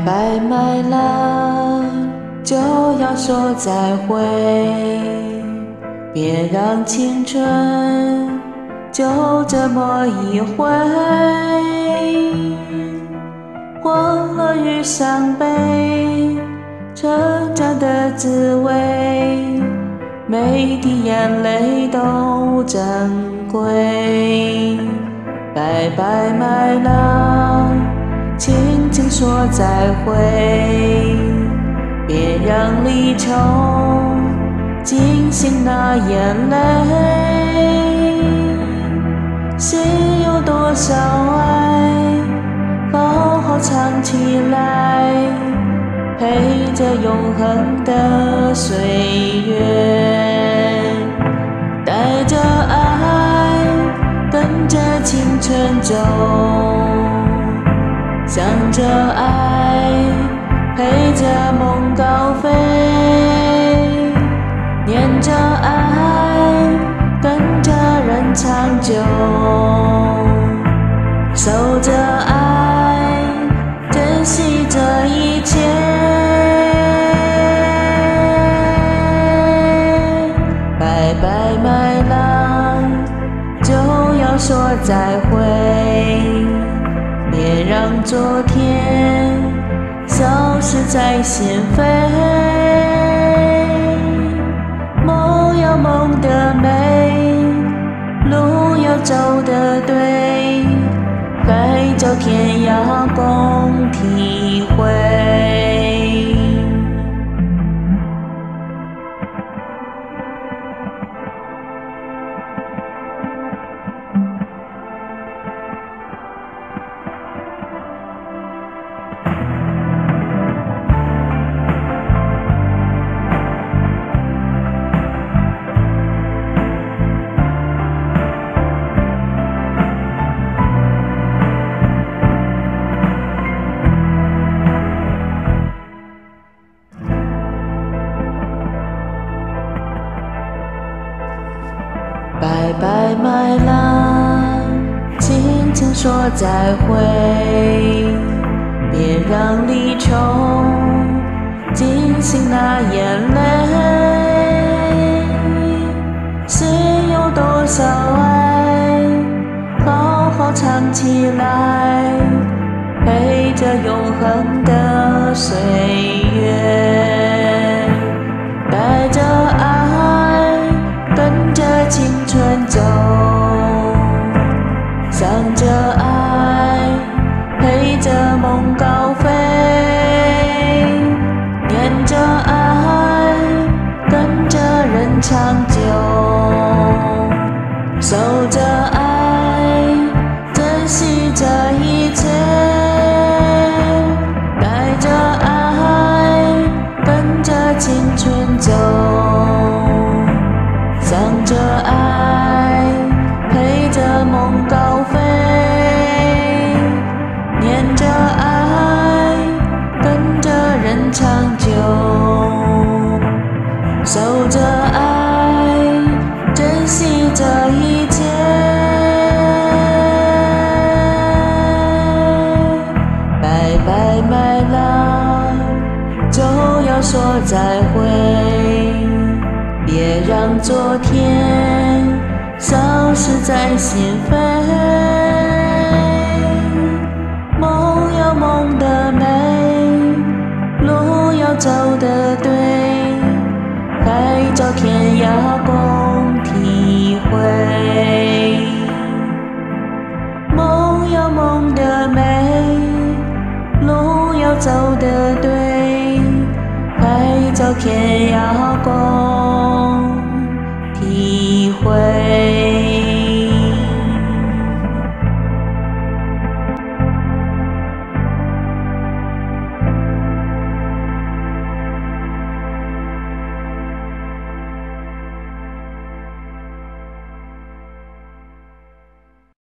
拜买了就要说再会，别让青春就这么一回。欢乐与伤悲，成长的滋味，每一滴眼泪都珍贵。拜拜买了，轻轻说再会，别让离愁惊醒那眼泪。心有多少爱，好好藏起来，陪着永恒的岁月。带着爱，跟着青春走，向着爱，陪着梦高飞。念着爱，跟着人长久，守着爱，珍惜这一切。拜拜买了就要说再会，别让昨天消失在心扉。梦有梦的美，路要走得对，海角天涯共体会。拜拜买了，轻轻说再会，别让离愁惊醒那眼泪。心有多少爱，好好藏起来，陪着永恒的岁月。带着爱，跟着青春走，向着爱，陪着梦高飞。念着爱，跟着人长久，守着爱，珍惜这一切。带着爱，跟着青春走，向着爱，陪着梦高飞。念着爱，跟着人长久，守着爱，珍惜这一切。拜拜买了就要说再会，别让昨天消失在心扉。梦有梦的美，路要走得对，海角天涯共体会。梦有梦的美，路要走得对，海角天涯共